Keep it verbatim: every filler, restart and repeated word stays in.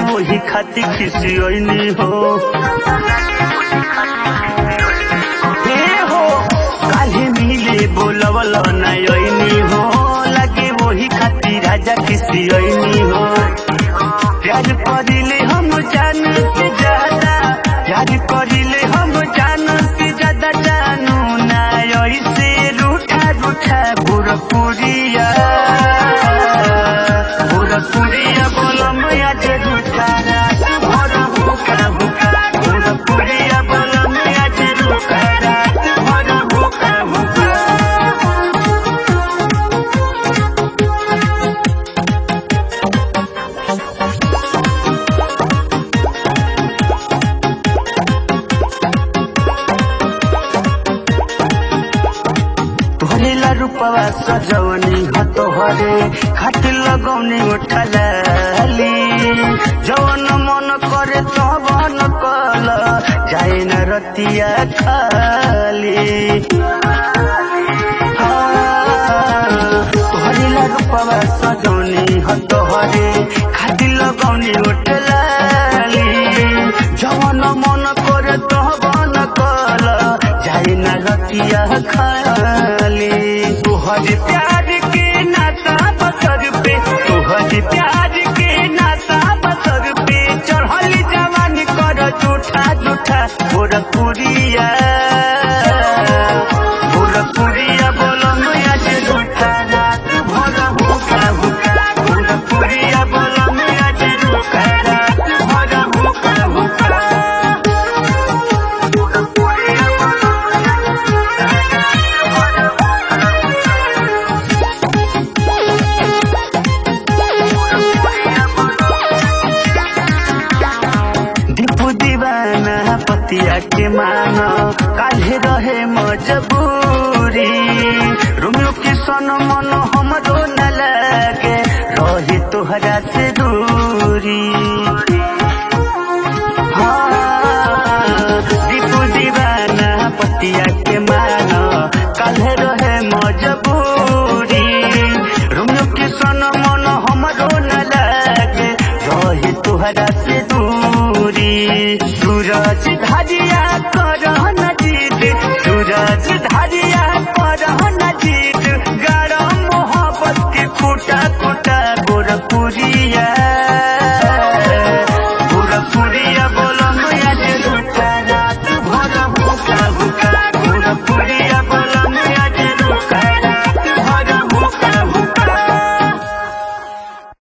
वही खाती खिसियनी हो हे हो काले मिले बोलवल नयनी हो लगे वही खाती राजा खिसियनी हो। प्यार करिले हम जान से ज्यादा प्यार करिले हम जान से ज्यादा जानू ना ऐसे रूठा रूठा गोरखपुरिया गोरखपुरिया बोलम आज रूठा रात भर भूखा भूखा गोरखपुरिया बोलम आज रूठा रात भर भूखा भूखा। रूपवा सजवनी हतोहरे खाट लगौनी उठलाली जवन मन करे तवन कल जाए न रतिया खाली तोहरेला रूपवा सजवनी हतोहरे खाट लगौनी उठलाली जवन मन करे तवन कल जाए न रतिया खाली। तुहर प्यार के नाता बसर पे तुहर प्यार के नाता बसर पे चढ़ल जवानी कर झूठा झूठा गोरखपुरिया गोरखपुरिया बोलम आज झूठा रात भर भूखा भूखा गोरखपुरिया बोलम आज झूठा रात भर भूखा भूखा। पतिया के मानो काल्हे रहे मजबूरी रोमियो के सन मन हमरो न लगे रही तोहरा से दूरी। हाँ दीपू दीवाना पतिया के मानो